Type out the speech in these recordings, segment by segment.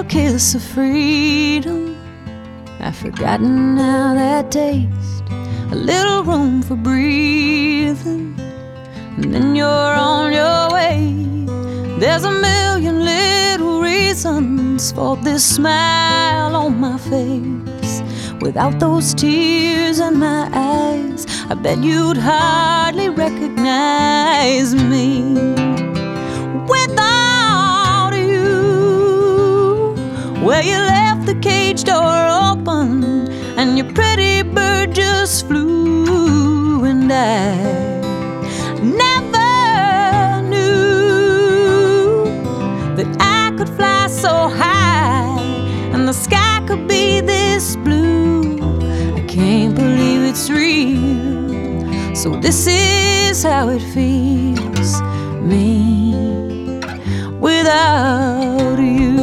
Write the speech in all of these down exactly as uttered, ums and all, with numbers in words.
kiss of freedom. I've forgotten how that tastes. A little room for breathing, and then you're on your way. There's a million little reasons for this smile on my face. Without those tears in my eyes, I bet you'd hardly recognize me. Without you, well, you left the cage door open, and your pretty bird just flew, and I never knew that I could fly so high, and the sky could be this blue. I can't believe it's real, so this is how it feels, me without you.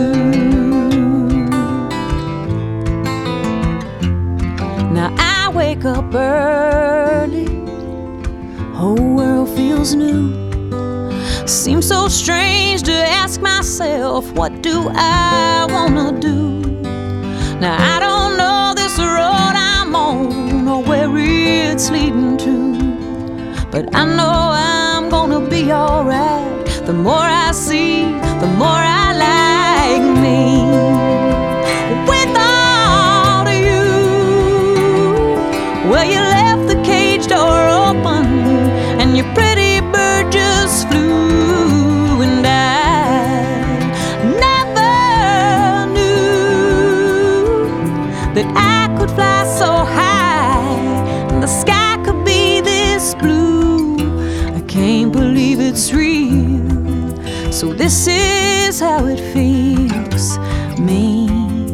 Now I wake up early, whole world feels new. Seems so strange to ask myself, what do I wanna do? Now I don't know this road I'm on or where it's leading to, but I know I'm gonna be alright. The more I see, the more I like me. Without you, well, you left the cage door open, and your pretty bird just flew, and I never knew that I could fly so high, and the sky could be this blue. I can't believe it's real, so this is how it feels, me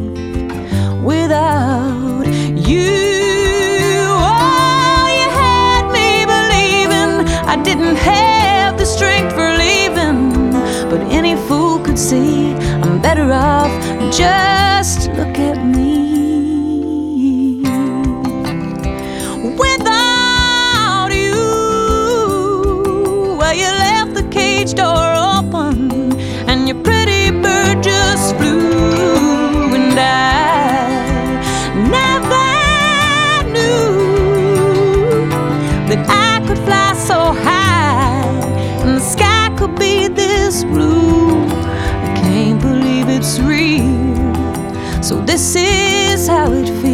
without you. Oh, you had me believing I didn't have the strength for leaving, but any fool could see I'm better off. Just look at me. Without you, well, you left the cage door open, and your pretty bird just flew, and I never knew that I could fly so high, and the sky could be this blue. I can't believe it's real, so this is how it feels.